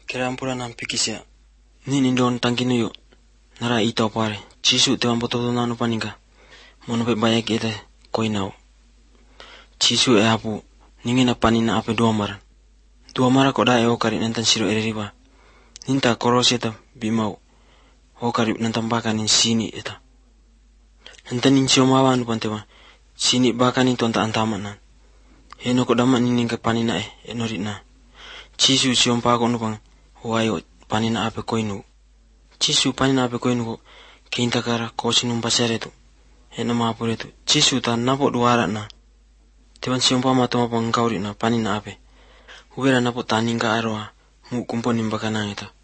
Kerampura nam pikisya. Nini don tangkinu yo. Nara ito pare. Chisu te wampo toto nanu panika. Monope bayak ete koinau. Chisu e apu. Ningina panina ape dua mara. Dua mara koda e okari nantan siro ereriba. Ninta koroseta bimau. Okari nantan baka nin sini eta. Nantan nin siomawa anu pantewa. Sini baka nin tonta antaman. Heno kodama ninin ke panina enoritna. Chisu siompa ko nupang. Huayo panina ape koinu. Chisu panina ape koinu ko kintakara kosinum paseretu. Hena maapuretu. Chisu ta napo duara na. Tewan siompa matoma pangkauri na panina ape. Huwera napo taninga aroa. Mu kumpo nimbaka nangita.